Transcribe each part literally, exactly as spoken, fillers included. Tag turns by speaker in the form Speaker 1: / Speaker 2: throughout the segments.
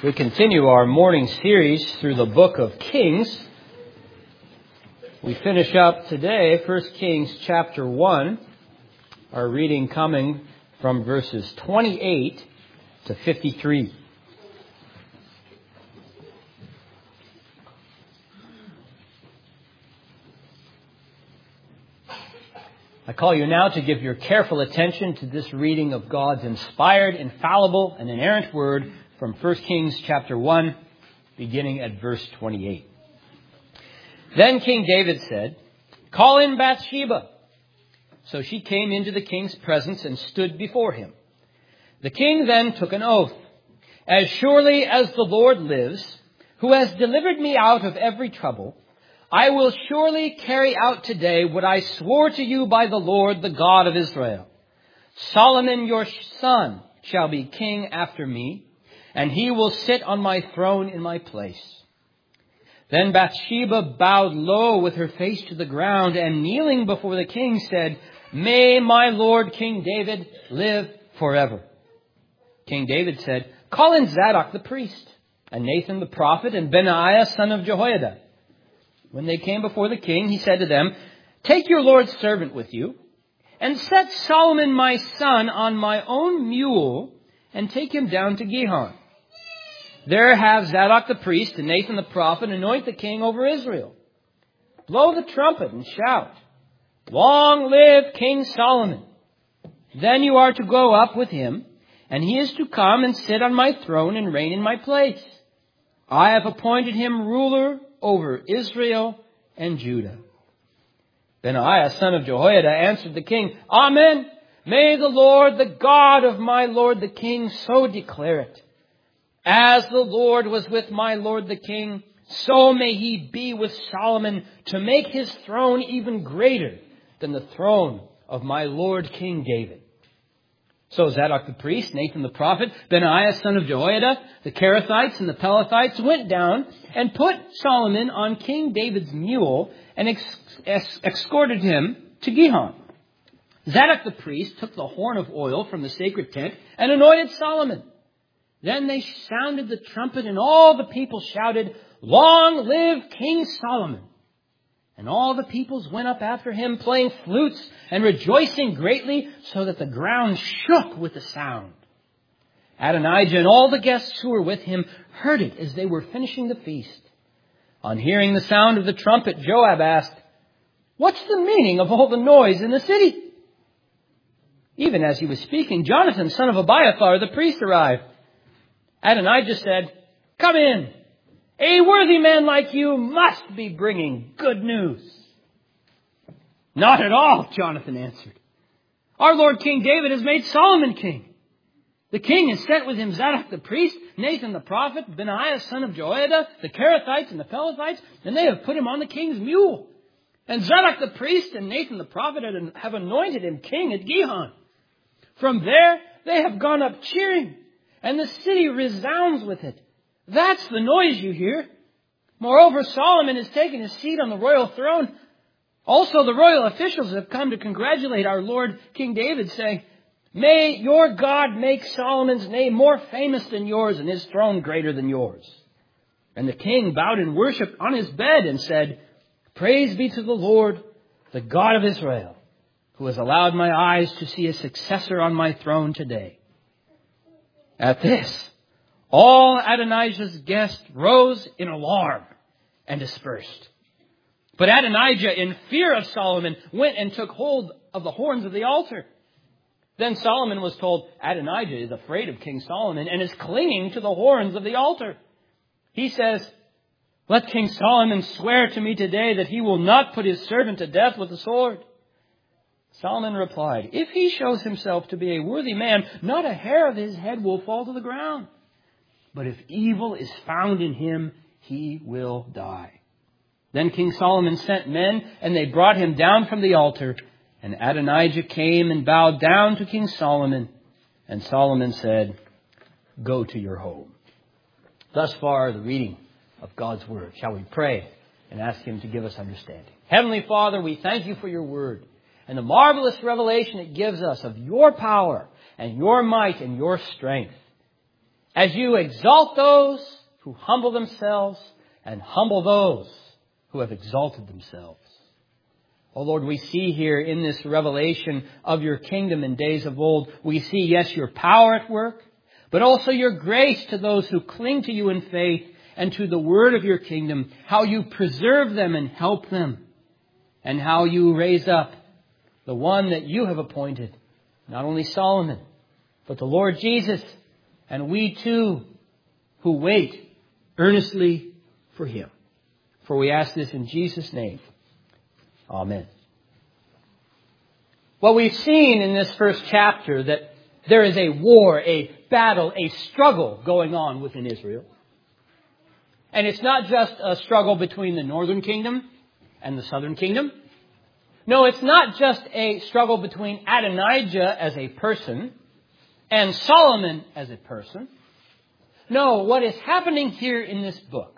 Speaker 1: We continue our morning series through the book of Kings. We finish up today, First Kings chapter one, our reading coming from verses twenty-eight to fifty-three. I call you now to give your careful attention to this reading of God's inspired, infallible, and inerrant word from First Kings chapter one, beginning at verse twenty-eight. Then King David said, "Call in Bathsheba." So she came into the king's presence and stood before him. The king then took an oath. "As surely as the Lord lives, who has delivered me out of every trouble, I will surely carry out today what I swore to you by the Lord, the God of Israel. Solomon your son shall be king after me, and he will sit on my throne in my place." Then Bathsheba bowed low with her face to the ground, and kneeling before the king said, "May my lord King David live forever." King David said, "Call in Zadok the priest, and Nathan the prophet, and Benaiah son of Jehoiada." When they came before the king, he said to them, "Take your lord's servant with you, and set Solomon my son on my own mule, and take him down to Gihon. There have Zadok the priest and Nathan the prophet anoint the king over Israel. Blow the trumpet and shout, 'Long live King Solomon!' Then you are to go up with him, and he is to come and sit on my throne and reign in my place. I have appointed him ruler over Israel and Judah." Benaiah, son of Jehoiada, answered the king, "Amen. May the Lord, the God of my lord the king, so declare it. As the Lord was with my lord the king, so may he be with Solomon, to make his throne even greater than the throne of my lord King David." So Zadok the priest, Nathan the prophet, Benaiah son of Jehoiada, the Kerethites and the Pelethites went down and put Solomon on King David's mule and ex- ex- escorted him to Gihon. Zadok the priest took the horn of oil from the sacred tent and anointed Solomon. Then they sounded the trumpet, and all the people shouted, "Long live King Solomon!" And all the peoples went up after him, playing flutes and rejoicing greatly, so that the ground shook with the sound. Adonijah and all the guests who were with him heard it as they were finishing the feast. On hearing the sound of the trumpet, Joab asked, "What's the meaning of all the noise in the city?" Even as he was speaking, Jonathan, son of Abiathar, the priest, arrived. Adonijah said, "Come in. A worthy man like you must be bringing good news." "Not at all," Jonathan answered. "Our Lord King David has made Solomon king. The king has sent with him Zadok the priest, Nathan the prophet, Benaiah son of Jehoiada, the Kerethites and the Pelethites, and they have put him on the king's mule. And Zadok the priest and Nathan the prophet have anointed him king at Gihon. From there they have gone up cheering, and the city resounds with it. That's the noise you hear. Moreover, Solomon has taken his seat on the royal throne. Also, the royal officials have come to congratulate our Lord King David, saying, 'May your God make Solomon's name more famous than yours and his throne greater than yours.' And the king bowed in worship on his bed and said, 'Praise be to the Lord, the God of Israel, who has allowed my eyes to see a successor on my throne today.' At this, all Adonijah's guests rose in alarm and dispersed. But Adonijah, in fear of Solomon, went and took hold of the horns of the altar. Then Solomon was told, 'Adonijah is afraid of King Solomon and is clinging to the horns of the altar. He says, "Let King Solomon swear to me today that he will not put his servant to death with the sword." Solomon replied, "If he shows himself to be a worthy man, not a hair of his head will fall to the ground. But if evil is found in him, he will die." Then King Solomon sent men, and they brought him down from the altar. And Adonijah came and bowed down to King Solomon. And Solomon said, "Go to your home." Thus far, the reading of God's word. Shall we pray and ask him to give us understanding? Heavenly Father, we thank you for your word and the marvelous revelation it gives us of your power and your might and your strength. as you exalt those who humble themselves and humble those who have exalted themselves. Oh Lord, we see here in this revelation of your kingdom in days of old, we see, yes, your power at work, but also your grace to those who cling to you in faith and to the word of your kingdom, how you preserve them and help them, and how you raise up the one that you have appointed, not only Solomon, but the Lord Jesus, and we too who wait earnestly for him. For we ask this in Jesus' name. Amen. Well, we've seen in this first chapter that there is a war, a battle, a struggle going on within Israel. And it's not just a struggle between the northern kingdom and the southern kingdom. No, it's not just a struggle between Adonijah as a person and Solomon as a person. No, what is happening here in this book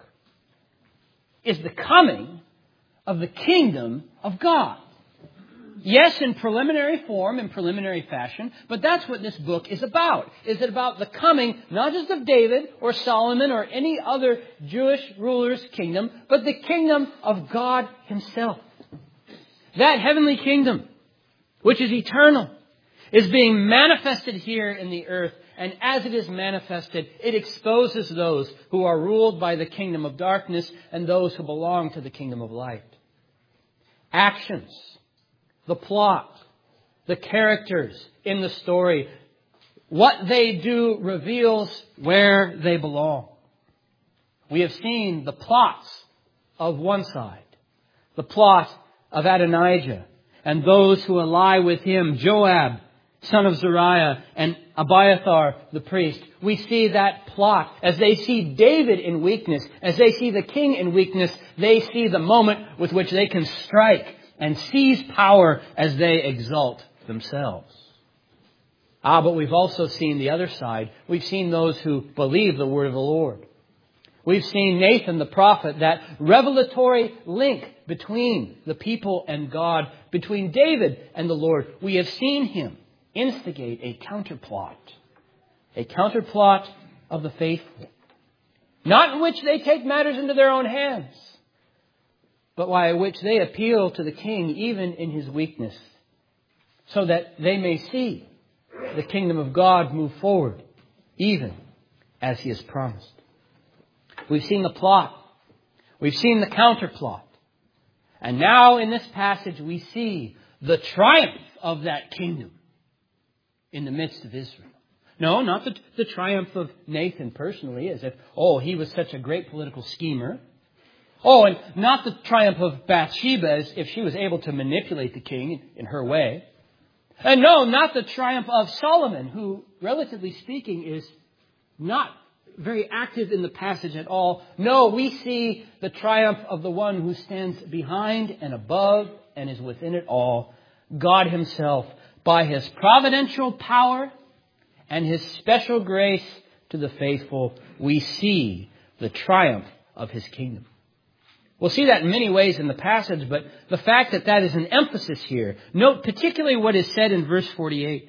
Speaker 1: is the coming of the kingdom of God. Yes, in preliminary form, in preliminary fashion, but that's what this book is about. Is it about the coming, not just of David or Solomon or any other Jewish ruler's kingdom, but the kingdom of God himself. That heavenly kingdom, which is eternal, is being manifested here in the earth. And as it is manifested, it exposes those who are ruled by the kingdom of darkness and those who belong to the kingdom of light. Actions, the plot, the characters in the story, what they do reveals where they belong. We have seen the plots of one side, the plot of Adonijah and those who ally with him, Joab, son of Zeruiah, and Abiathar, the priest. We see that plot. As they see David in weakness, as they see the king in weakness, they see the moment with which they can strike and seize power as they exalt themselves. Ah, but we've also seen the other side. We've seen those who believe the word of the Lord. We've seen Nathan the prophet, that revelatory link between the people and God, between David and the Lord. We have seen him instigate a counterplot, a counterplot of the faithful, not in which they take matters into their own hands, but by which they appeal to the king even in his weakness, so that they may see the kingdom of God move forward, even as he has promised. We've seen the plot. We've seen the counterplot. And now in this passage we see the triumph of that kingdom in the midst of Israel. No, not the, the triumph of Nathan personally, as if, oh, he was such a great political schemer. Oh, and not the triumph of Bathsheba, as if she was able to manipulate the king in her way. And no, not the triumph of Solomon, who, relatively speaking, is not very active in the passage at all. No, we see the triumph of the one who stands behind and above and is within it all, God himself, by his providential power and his special grace to the faithful. We see the triumph of his kingdom. We'll see that in many ways in the passage, but the fact that that is an emphasis here. Note particularly what is said in verse forty-eight.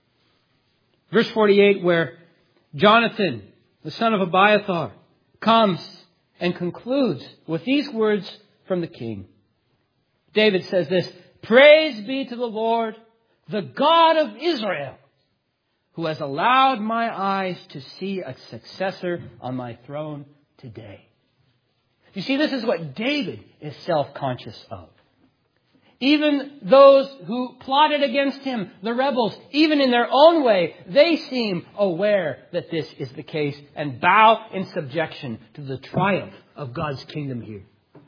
Speaker 1: Verse forty-eight, where Jonathan, the son of Abiathar, comes and concludes with these words from the king. David says this, "Praise be to the Lord, the God of Israel, who has allowed my eyes to see a successor on my throne today." You see, this is what David is self-conscious of. Even those who plotted against him, the rebels, even in their own way, they seem aware that this is the case and bow in subjection to the triumph of God's kingdom here.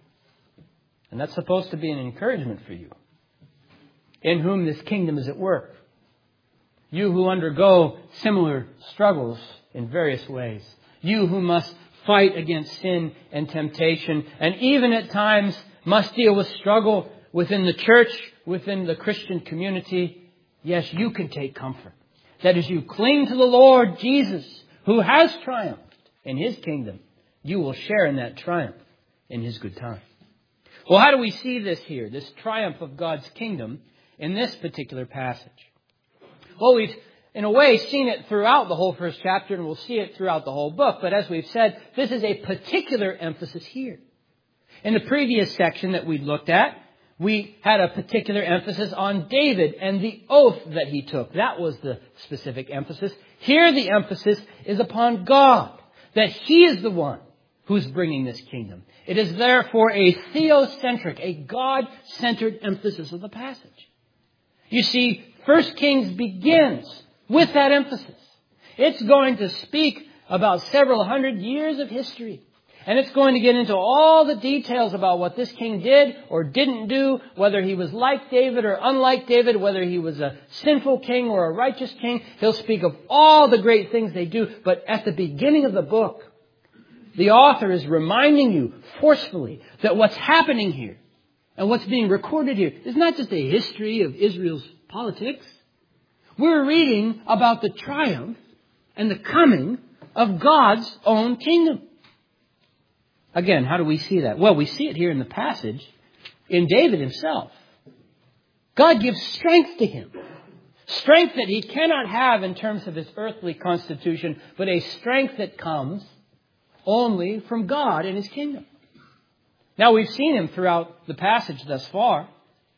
Speaker 1: And that's supposed to be an encouragement for you, in whom this kingdom is at work. You who undergo similar struggles in various ways. You who must fight against sin and temptation, and even at times must deal with struggle within the church, within the Christian community. Yes, you can take comfort that as you cling to the Lord Jesus, who has triumphed in his kingdom, you will share in that triumph in his good time. Well, how do we see this here, this triumph of God's kingdom in this particular passage? Well, we've in a way, seen it throughout the whole first chapter, and we'll see it throughout the whole book. But as we've said, this is a particular emphasis here. In the previous section that we looked at, we had a particular emphasis on David and the oath that he took. That was the specific emphasis. Here the emphasis is upon God, that He is the one who's bringing this kingdom. It is therefore a theocentric, a God-centered emphasis of the passage. You see, First Kings begins with that emphasis. It's going to speak about several hundred years of history. And it's going to get into all the details about what this king did or didn't do, whether he was like David or unlike David, whether he was a sinful king or a righteous king. He'll speak of all the great things they do. But at the beginning of the book, the author is reminding you forcefully that what's happening here and what's being recorded here is not just a history of Israel's politics. We're reading about the triumph and the coming of God's own kingdom. Again, how do we see that? Well, we see it here in the passage in David himself. God gives strength to him. Strength that he cannot have in terms of his earthly constitution, but a strength that comes only from God and His kingdom. Now, we've seen him throughout the passage thus far.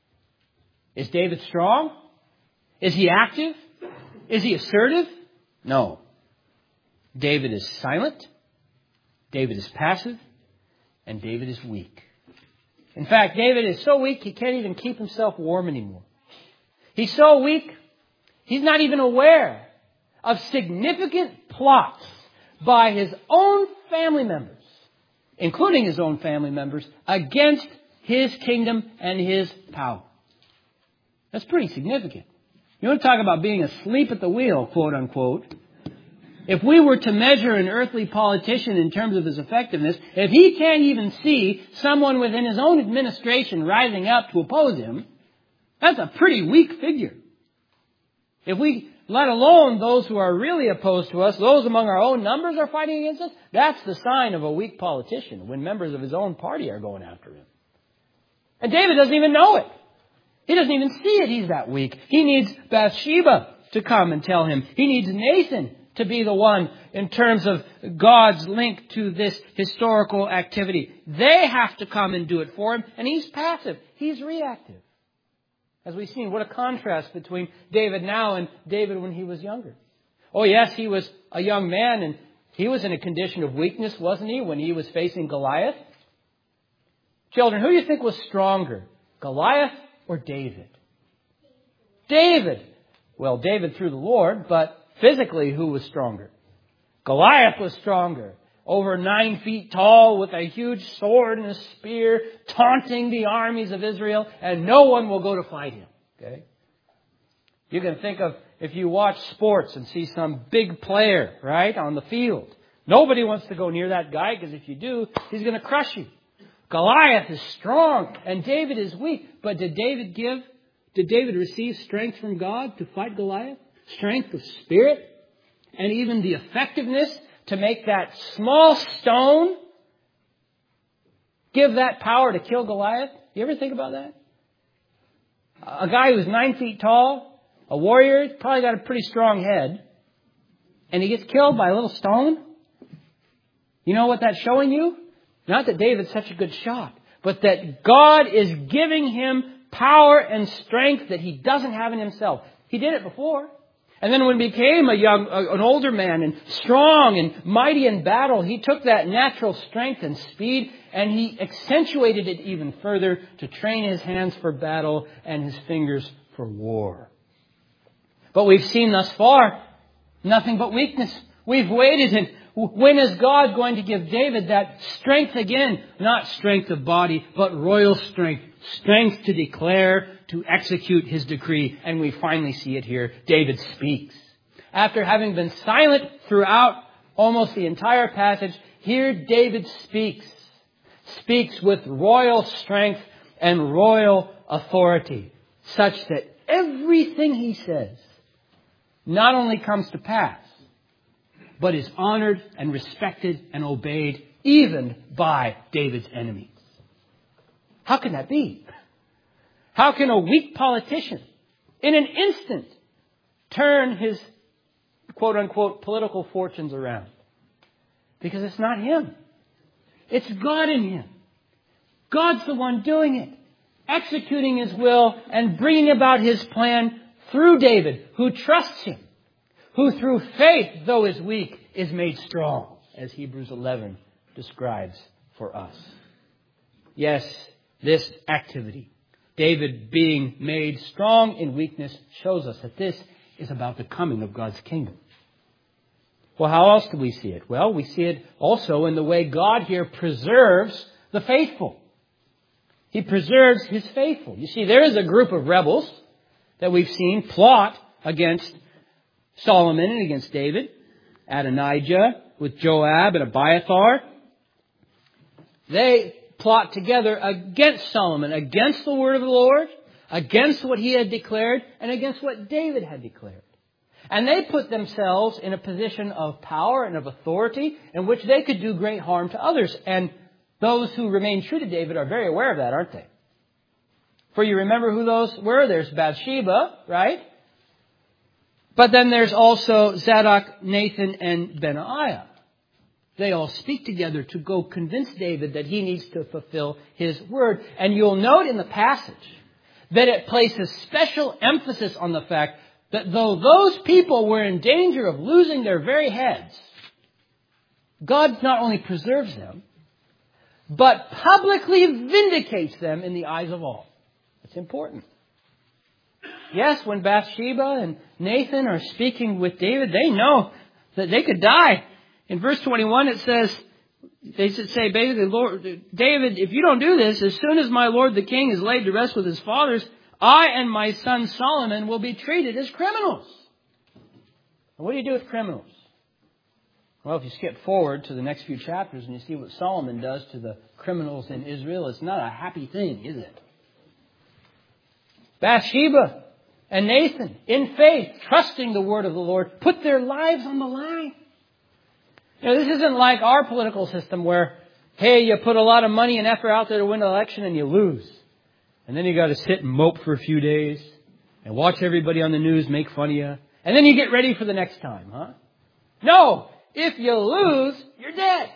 Speaker 1: Is David strong? Is he active? Is he assertive? No. David is silent. David is passive. And David is weak. In fact, David is so weak he can't even keep himself warm anymore. He's so weak, he's not even aware of significant plots by his own family members, including his own family members, against his kingdom and his power. That's pretty significant. You want to talk about being asleep at the wheel, quote unquote. If we were to measure an earthly politician in terms of his effectiveness, if he can't even see someone within his own administration rising up to oppose him, that's a pretty weak figure. If we, let alone those who are really opposed to us, those among our own numbers are fighting against us, that's the sign of a weak politician when members of his own party are going after him. And David doesn't even know it. He doesn't even see it. He's that weak. He needs Bathsheba to come and tell him. He needs Nathan to be the one in terms of God's link to this historical activity. They have to come and do it for him, and he's passive. He's reactive. As we've seen, what a contrast between David now and David when he was younger. Oh yes, he was a young man, and he was in a condition of weakness, wasn't he, when he was facing Goliath? Children, who do you think was stronger, Goliath or David? David. Well, David through the Lord, but physically, who was stronger? Goliath was stronger. Over nine feet tall with a huge sword and a spear, taunting the armies of Israel, and no one will go to fight him. Okay? You can think of if you watch sports and see some big player, right, on the field. Nobody wants to go near that guy because if you do, he's going to crush you. Goliath is strong and David is weak. But did David give, did David receive strength from God to fight Goliath? Strength of spirit, and even the effectiveness to make that small stone give that power to kill Goliath. You ever think about that? A guy who's nine feet tall, a warrior, probably got a pretty strong head, and he gets killed by a little stone. You know what that's showing you? Not that David's such a good shot, but that God is giving him power and strength that he doesn't have in himself. He did it before. And then when he became a young, an older man and strong and mighty in battle, he took that natural strength and speed and he accentuated it even further to train his hands for battle and his fingers for war. But we've seen thus far nothing but weakness. We've waited, and when is God going to give David that strength again? Not strength of body, but royal strength. Strength to declare, to execute his decree. And we finally see it here. David speaks. After having been silent throughout almost the entire passage, here David speaks. Speaks with royal strength and royal authority, such that everything he says not only comes to pass, but is honored and respected and obeyed even by David's enemies. How can that be? How can a weak politician in an instant turn his quote-unquote political fortunes around. Because it's not him. It's God in him. God's the one doing it, executing his will and bringing about his plan through David, who trusts him, who through faith, though is weak, is made strong, as Hebrews eleven describes for us. Yes, this activity, David being made strong in weakness, shows us that this is about the coming of God's kingdom. Well, how else do we see it? Well, we see it also in the way God here preserves the faithful. He preserves his faithful. You see, there is a group of rebels that we've seen plot against Solomon and against David. Adonijah with Joab and Abiathar. They plot together against Solomon, against the word of the Lord, against what he had declared, and against what David had declared. And they put themselves in a position of power and of authority in which they could do great harm to others. And those who remain true to David are very aware of that, aren't they? For you remember who those were? There's Bathsheba, right? But then there's also Zadok, Nathan, and Benaiah. They all speak together to go convince David that he needs to fulfill his word. And you'll note in the passage that it places special emphasis on the fact that though those people were in danger of losing their very heads, God not only preserves them, but publicly vindicates them in the eyes of all. It's important. Yes, when Bathsheba and Nathan are speaking with David, they know that they could die. In verse twenty-one, it says, they say, basically, Lord, David, if you don't do this, as soon as my lord the king is laid to rest with his fathers, I and my son Solomon will be treated as criminals. And what do you do with criminals? Well, if you skip forward to the next few chapters and you see what Solomon does to the criminals in Israel, it's not a happy thing, is it? Bathsheba and Nathan, in faith, trusting the word of the Lord, put their lives on the line. You know, this isn't like our political system where, hey, you put a lot of money and effort out there to win an election and you lose. And then you got to sit and mope for a few days and watch everybody on the news make fun of you. And then you get ready for the next time, huh? No! If you lose, you're dead.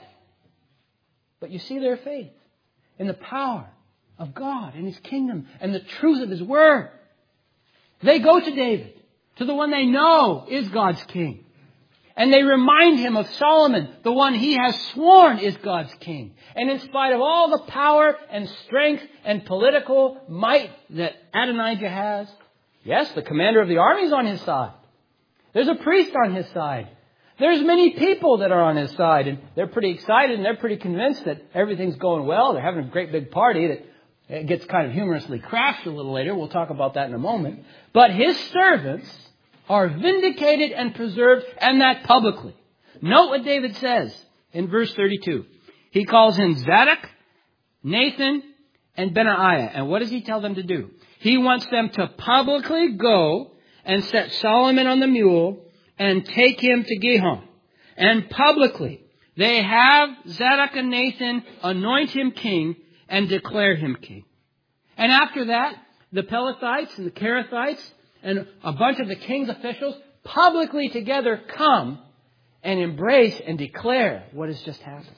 Speaker 1: But you see their faith in the power of God and his kingdom and the truth of his word. They go to David, to the one they know is God's king. And they remind him of Solomon, the one he has sworn is God's king. And in spite of all the power and strength and political might that Adonijah has, yes, the commander of the army is on his side. There's a priest on his side. There's many people that are on his side. And they're pretty excited and they're pretty convinced that everything's going well. They're having a great big party that it gets kind of humorously crashed a little later. We'll talk about that in a moment. But his servants are vindicated and preserved, and that publicly. Note what David says in verse thirty-two. He calls in Zadok, Nathan, and Benaiah. And what does he tell them to do? He wants them to publicly go and set Solomon on the mule and take him to Gihon. And publicly, they have Zadok and Nathan anoint him king and declare him king. And after that, the Pelethites and the Kerethites and a bunch of the king's officials publicly together come and embrace and declare what has just happened.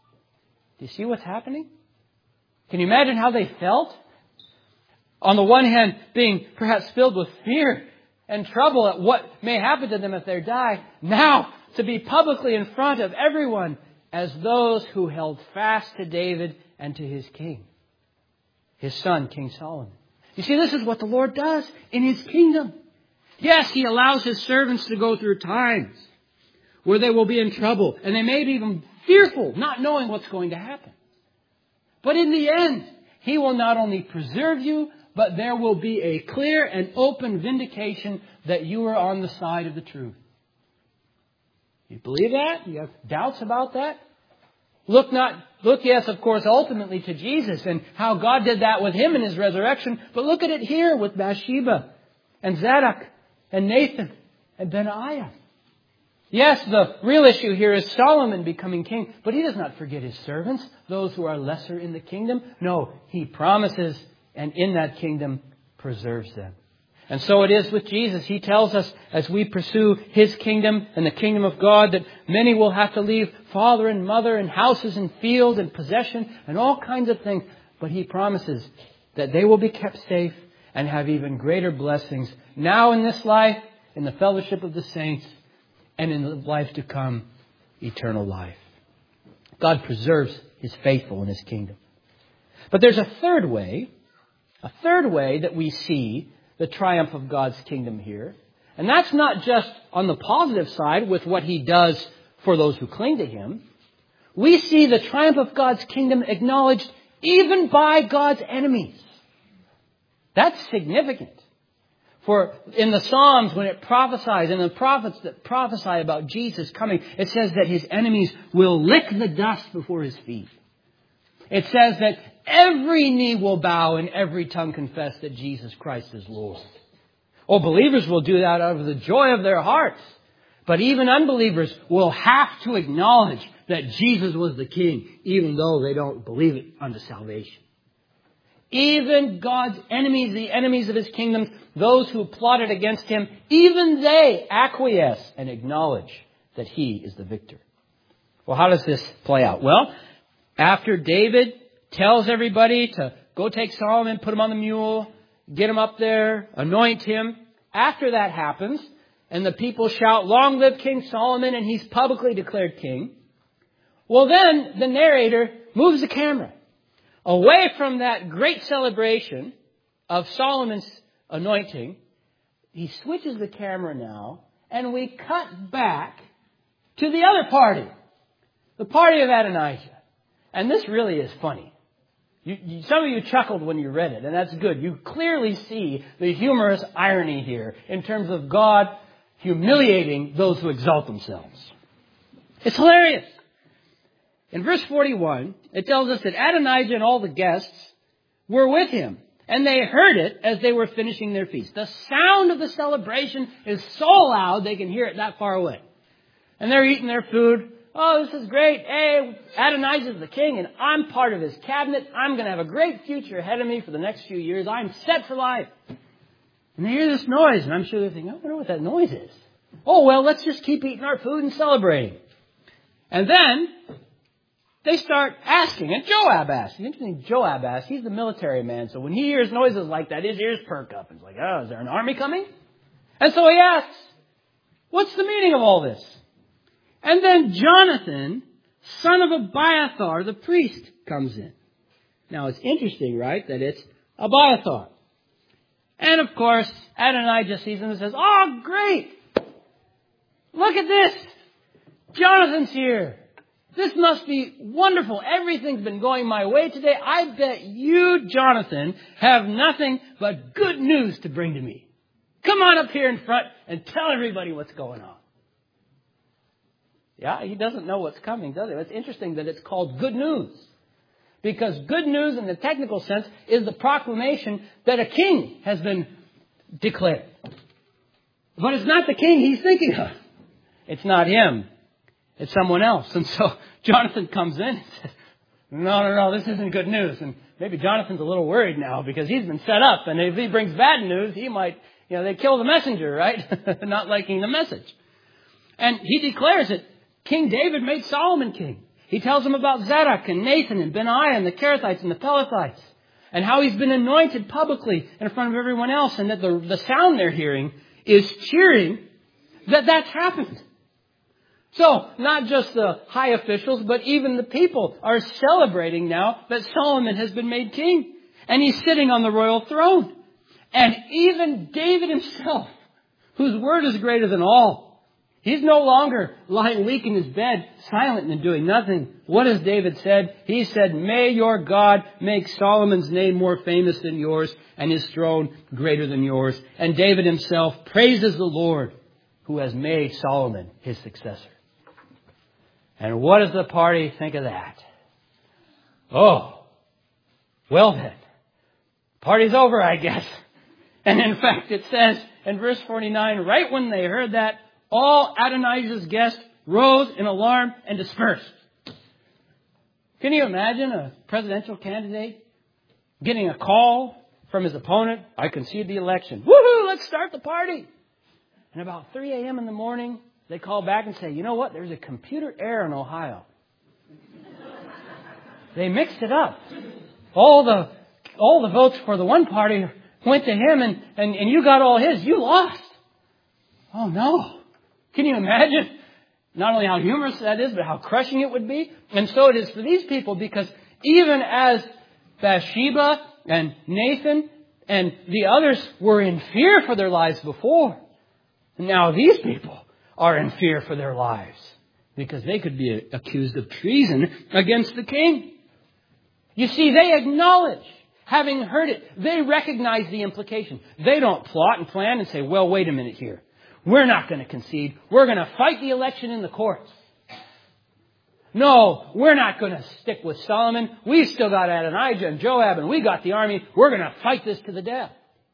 Speaker 1: Do you see what's happening? Can you imagine how they felt? On the one hand, being perhaps filled with fear and trouble at what may happen to them if they die. Now, to be publicly in front of everyone as those who held fast to David and to his king, his son, King Solomon. You see, this is what the Lord does in his kingdom. Yes, he allows his servants to go through times where they will be in trouble and they may be even fearful, not knowing what's going to happen. But in the end, he will not only preserve you, but there will be a clear and open vindication that you are on the side of the truth. You believe that? You have doubts about that? Look not, look, yes, of course, ultimately to Jesus and how God did that with him in his resurrection. But look at it here with Bathsheba and Zadok and Nathan and Benaiah. Yes, the real issue here is Solomon becoming king, but he does not forget his servants, those who are lesser in the kingdom. No, he promises and in that kingdom preserves them. And so it is with Jesus. He tells us as we pursue His kingdom and the kingdom of God that many will have to leave father and mother and houses and fields and possession and all kinds of things. But He promises that they will be kept safe and have even greater blessings now in this life, in the fellowship of the saints, and in the life to come, eternal life. God preserves His faithful in His kingdom. But there's a third way, a third way that we see the triumph of God's kingdom here. And that's not just on the positive side with what He does for those who cling to Him. We see the triumph of God's kingdom acknowledged even by God's enemies. That's significant. For in the Psalms, when it prophesies, and the prophets that prophesy about Jesus coming, it says that His enemies will lick the dust before His feet. It says that every knee will bow and every tongue confess that Jesus Christ is Lord. Oh, believers will do that out of the joy of their hearts. But even unbelievers will have to acknowledge that Jesus was the King, even though they don't believe it unto salvation. Even God's enemies, the enemies of His kingdom, those who plotted against Him, even they acquiesce and acknowledge that He is the victor. Well, how does this play out? Well, after David tells everybody to go take Solomon, put him on the mule, get him up there, anoint him. After that happens, and the people shout, "Long live King Solomon," and he's publicly declared king. Well, then the narrator moves the camera away from that great celebration of Solomon's anointing. He switches the camera now, and we cut back to the other party, the party of Adonijah. And this really is funny. You, you, some of you chuckled when you read it, and that's good. You clearly see the humorous irony here in terms of God humiliating those who exalt themselves. It's hilarious. In verse forty-one, it tells us that Adonijah and all the guests were with him, and they heard it as they were finishing their feast. The sound of the celebration is so loud they can hear it that far away. And they're eating their food. Oh, this is great. Hey, Adonijah's the king, and I'm part of his cabinet. I'm going to have a great future ahead of me for the next few years. I'm set for life. And they hear this noise, and I'm sure they're thinking, I wonder what that noise is. Oh, well, let's just keep eating our food and celebrating. And then they start asking, and Joab asks. Interesting, Joab asks. He's the military man, so when he hears noises like that, his ears perk up. He's like, oh, is there an army coming? And so he asks, what's the meaning of all this? And then Jonathan, son of Abiathar, the priest, comes in. Now, it's interesting, right, that it's Abiathar. And, of course, Adonijah sees him and says, oh, great! Look at this! Jonathan's here! This must be wonderful. Everything's been going my way today. I bet you, Jonathan, have nothing but good news to bring to me. Come on up here in front and tell everybody what's going on. Yeah, he doesn't know what's coming, does he? It's interesting that it's called good news. Because good news in the technical sense is the proclamation that a king has been declared. But it's not the king he's thinking of. It's not him. It's someone else. And so Jonathan comes in and says, no, no, no, this isn't good news. And maybe Jonathan's a little worried now because he's been set up. And if he brings bad news, he might, you know, they kill the messenger, right? Not liking the message. And he declares it. King David made Solomon king. He tells him about Zadok and Nathan and Benaiah and the Kerethites and the Pelethites. And how he's been anointed publicly in front of everyone else. And that the, the sound they're hearing is cheering that that's happened. So, not just the high officials, but even the people are celebrating now that Solomon has been made king. And he's sitting on the royal throne. And even David himself, whose word is greater than all, he's no longer lying weak in his bed, silent and doing nothing. What has David said? He said, may your God make Solomon's name more famous than yours and his throne greater than yours. And David himself praises the Lord who has made Solomon his successor. And what does the party think of that? Oh, well then, party's over, I guess. And in fact, it says in verse forty-nine, right when they heard that, all Adonijah's guests rose in alarm and dispersed. Can you imagine a presidential candidate getting a call from his opponent. I conceded the election. Woohoo! Let's start the party. And about three a.m. in the morning, they call back and say, you know what? There's a computer error in Ohio. They mixed it up. All the all the votes for the one party went to him, and, and, and you got all his. You lost. Oh, no. Can you imagine not only how humorous that is, but how crushing it would be? And so it is for these people, because even as Bathsheba and Nathan and the others were in fear for their lives before, now these people are in fear for their lives because they could be accused of treason against the king. You see, they acknowledge, having heard it, they recognize the implication. They don't plot and plan and say, well, wait a minute here. We're not going to concede. We're going to fight the election in the courts. No, we're not going to stick with Solomon. We've still got Adonijah and Joab, and we got the army. We're going to fight this to the death.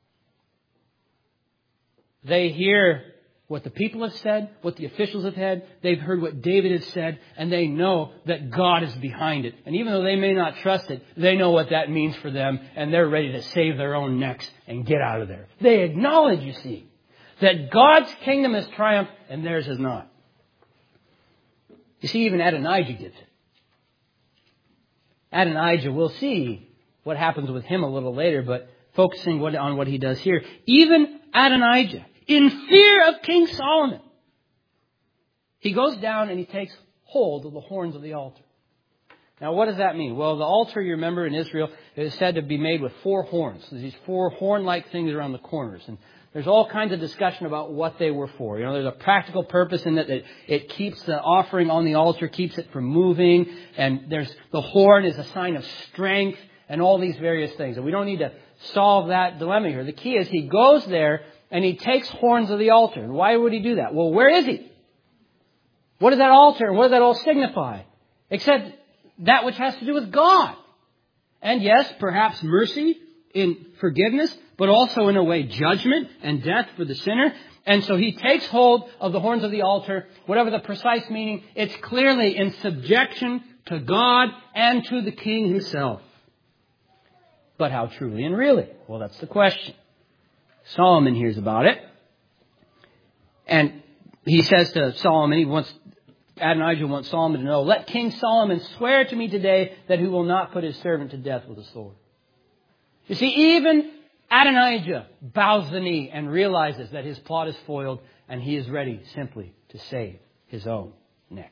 Speaker 1: They hear what the people have said, what the officials have had. They've heard what David has said, and they know that God is behind it. And even though they may not trust it, they know what that means for them, and they're ready to save their own necks and get out of there. They acknowledge, you see, that God's kingdom has triumphed and theirs has not. You see, even Adonijah gets it. Adonijah, we'll see what happens with him a little later, but focusing on what he does here. Even Adonijah, in fear of King Solomon, he goes down and he takes hold of the horns of the altar. Now, what does that mean? Well, the altar, you remember, in Israel, is said to be made with four horns. There's these four horn-like things around the corners. And there's all kinds of discussion about what they were for. You know, there's a practical purpose in that it, it keeps the offering on the altar, keeps it from moving. And there's the horn is a sign of strength and all these various things. And we don't need to solve that dilemma here. The key is he goes there and he takes horns of the altar. And why would he do that? Well, where is he? What is that altar? And what does that all signify? Except that which has to do with God. And yes, perhaps mercy in forgiveness, but also in a way judgment and death for the sinner. And so he takes hold of the horns of the altar, whatever the precise meaning, it's clearly in subjection to God and to the king himself. But how truly and really? Well, that's the question. Solomon hears about it. And he says to Solomon, he wants, Adonijah wants Solomon to know, let King Solomon swear to me today that he will not put his servant to death with a sword. You see, even Adonijah bows the knee and realizes that his plot is foiled and he is ready simply to save his own neck.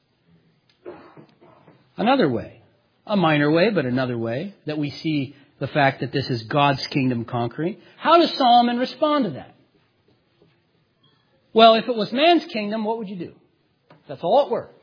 Speaker 1: Another way, a minor way, but another way that we see the fact that this is God's kingdom conquering. How does Solomon respond to that? Well, if it was man's kingdom, what would you do? That's all it were.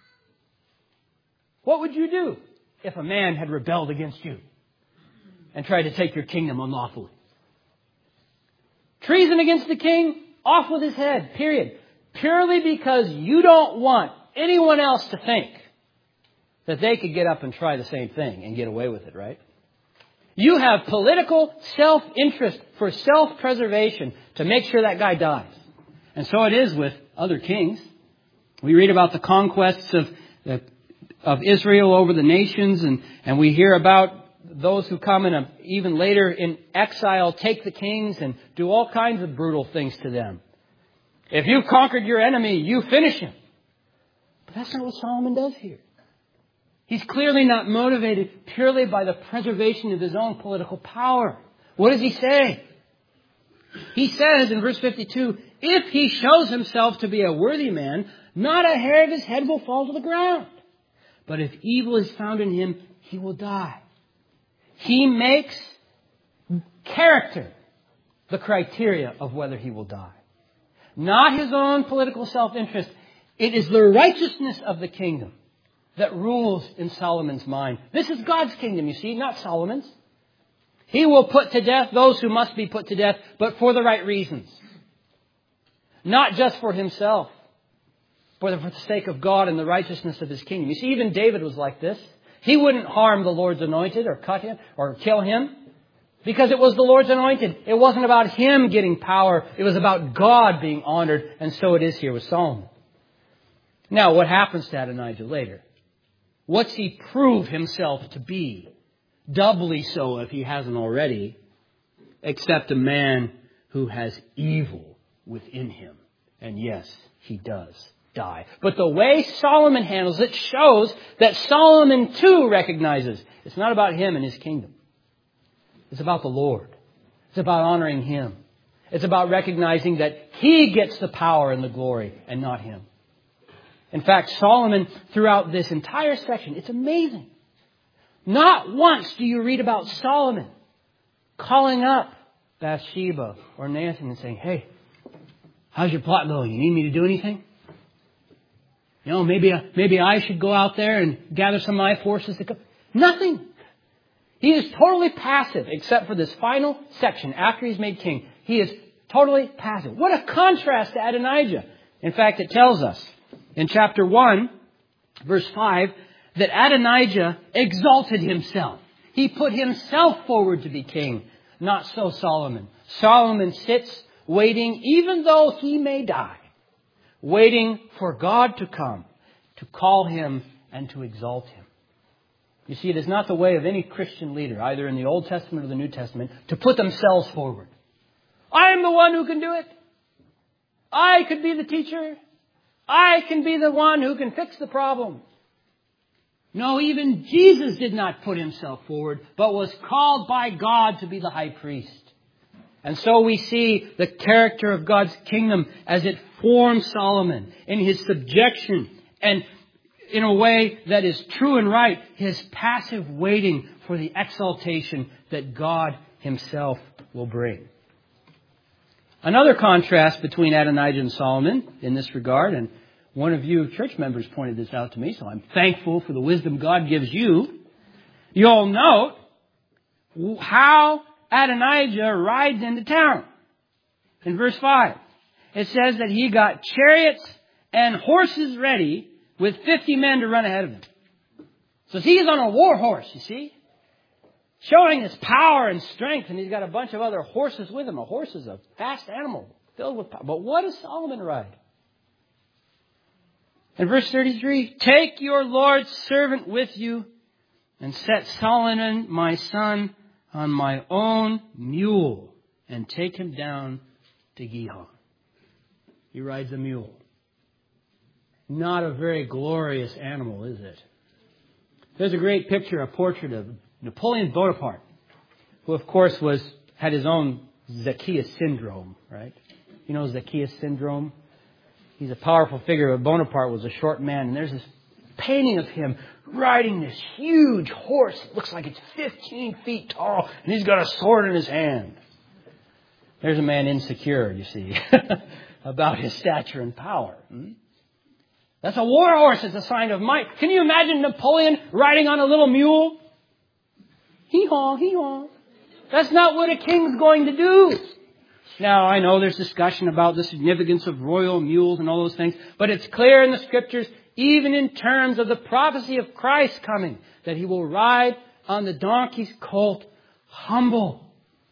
Speaker 1: What would you do if a man had rebelled against you and tried to take your kingdom unlawfully? Treason against the king, off with his head, period. Purely because you don't want anyone else to think that they could get up and try the same thing and get away with it, right? You have political self-interest for self-preservation to make sure that guy dies. And so it is with other kings. We read about the conquests of, of Israel over the nations, and, and we hear about those who come in a, even later in exile, take the kings and do all kinds of brutal things to them. If you've conquered your enemy, you finish him. But that's not what Solomon does here. He's clearly not motivated purely by the preservation of his own political power. What does he say? He says in verse fifty-two, if he shows himself to be a worthy man, not a hair of his head will fall to the ground. But if evil is found in him, he will die. He makes character the criteria of whether he will die. Not his own political self-interest. It is the righteousness of the kingdom that rules in Solomon's mind. This is God's kingdom, you see, not Solomon's. He will put to death those who must be put to death, but for the right reasons. Not just for himself, but for the sake of God and the righteousness of his kingdom. You see, even David was like this. He wouldn't harm the Lord's anointed or cut him or kill him because it was the Lord's anointed. It wasn't about him getting power. It was about God being honored. And so it is here with Solomon. Now, what happens to Adonijah later? What's he prove himself to be? Doubly so if he hasn't already except a man who has evil within him. And yes, he does die. But the way Solomon handles it shows that Solomon too recognizes it's not about him and his kingdom. It's about the Lord. It's about honoring Him. It's about recognizing that He gets the power and the glory and not him. In fact, Solomon, throughout this entire section, it's amazing. Not once do you read about Solomon calling up Bathsheba or Nathan and saying, hey, how's your plot going? You need me to do anything? You know, maybe, maybe I should go out there and gather some of my forces to come. Nothing. He is totally passive except for this final section after he's made king. He is totally passive. What a contrast to Adonijah. In fact, it tells us in chapter one, verse five, that Adonijah exalted himself. He put himself forward to be king. Not so Solomon. Solomon sits waiting, even though he may die, waiting for God to come, to call him and to exalt him. You see, it is not the way of any Christian leader, either in the Old Testament or the New Testament, to put themselves forward. I am the one who can do it. I could be the teacher. I can be the one who can fix the problem. No, even Jesus did not put himself forward, but was called by God to be the high priest. And so we see the character of God's kingdom as it formed Solomon in his subjection and in a way that is true and right, his passive waiting for the exaltation that God Himself will bring. Another contrast between Adonijah and Solomon in this regard, and one of you church members pointed this out to me, so I'm thankful for the wisdom God gives you. You'll note how Adonijah rides into town. In verse five, it says that he got chariots and horses ready with fifty men to run ahead of him. So he's on a war horse, you see, showing his power and strength, and he's got a bunch of other horses with him. A horse is a fast animal filled with power. But what does Solomon ride? In verse thirty-three, take your Lord's servant with you and set Solomon, my son, on my own mule and take him down to Gihon. He rides a mule. Not a very glorious animal, is it? There's a great picture, a portrait of Napoleon Bonaparte, who of course was had his own Zacchaeus syndrome, right? You know Zacchaeus syndrome? He's a powerful figure, but Bonaparte was a short man. And there's this painting of him riding this huge horse. It looks like it's fifteen feet tall, and he's got a sword in his hand. There's a man insecure, you see, about his stature and power. Hmm? That's a war horse. It's a sign of might. Can you imagine Napoleon riding on a little mule? Hee-haw, hee-haw. That's not what a king's going to do. Now, I know there's discussion about the significance of royal mules and all those things, but it's clear in the Scriptures, even in terms of the prophecy of Christ coming, that He will ride on the donkey's colt, humble.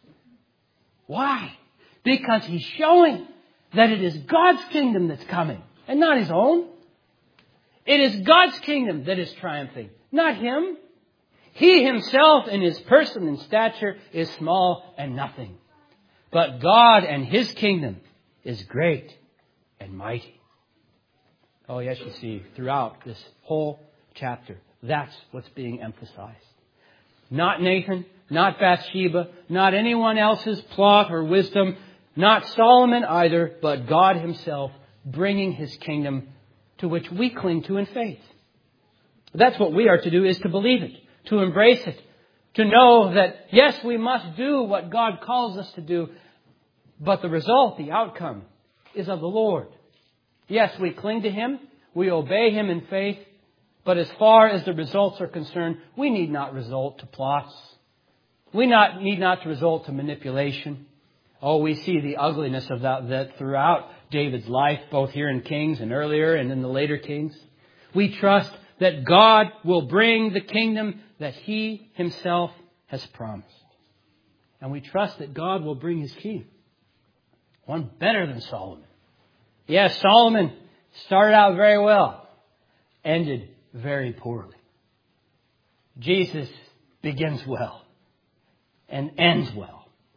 Speaker 1: Why? Because He's showing that it is God's kingdom that's coming, and not His own. It is God's kingdom that is triumphing, not Him. He Himself in His person and stature is small and nothing. But God and His kingdom is great and mighty. Oh yes, you see, throughout this whole chapter, that's what's being emphasized. Not Nathan, not Bathsheba, not anyone else's plot or wisdom, not Solomon either, but God Himself bringing His kingdom to which we cling to in faith. That's what we are to do, is to believe it, to embrace it, to know that, yes, we must do what God calls us to do, but the result, the outcome, is of the Lord. Yes, we cling to Him, we obey Him in faith, but as far as the results are concerned, we need not resort to plots. We not, need not to resort to manipulation. Oh, we see the ugliness of that, that throughout David's life, both here in Kings and earlier and in the later Kings. We trust that God will bring the kingdom that He Himself has promised. And we trust that God will bring His king. One better than Solomon. Yes, Solomon started out very well, ended very poorly. Jesus begins well and ends well.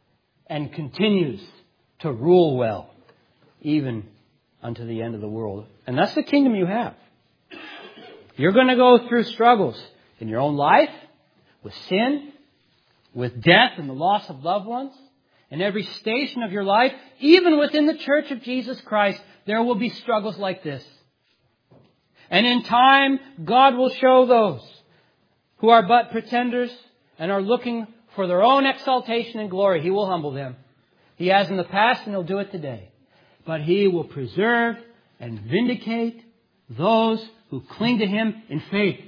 Speaker 1: and continues to rule well, even unto the end of the world. And that's the kingdom you have. You're going to go through struggles in your own life, with sin, with death and the loss of loved ones. In every station of your life, even within the Church of Jesus Christ, there will be struggles like this. And in time, God will show those who are but pretenders and are looking for their own exaltation and glory. He will humble them. He has in the past and He'll do it today. But He will preserve and vindicate those who cling to Him in faith.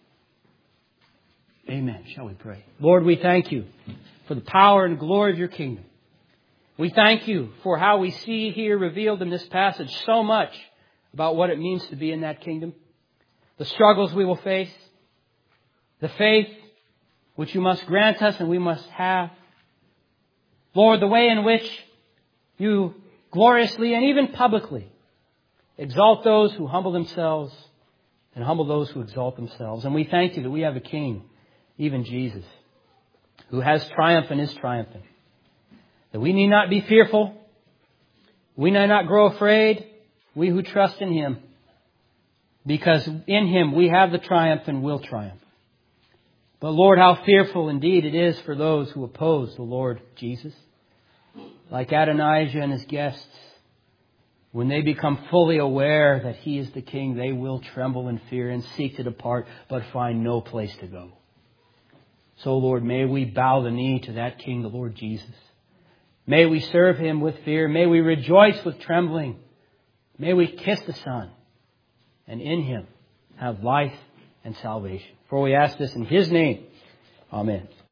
Speaker 1: Amen. Shall we pray? Lord, we thank You for the power and glory of Your kingdom. We thank You for how we see here revealed in this passage so much about what it means to be in that kingdom. The struggles we will face. The faith which You must grant us and we must have. Lord, the way in which You gloriously and even publicly exalt those who humble themselves and humble those who exalt themselves. And we thank You that we have a King, even Jesus, who has triumph and is triumphant. That we need not be fearful. We need not grow afraid. We who trust in Him. Because in Him we have the triumph and will triumph. But Lord, how fearful indeed it is for those who oppose the Lord Jesus. Like Adonijah and his guests. When they become fully aware that He is the King, they will tremble in fear and seek to depart, but find no place to go. So Lord, may we bow the knee to that King, the Lord Jesus. May we serve Him with fear. May we rejoice with trembling. May we kiss the Son. And in Him have life and salvation. For we ask this in His name. Amen.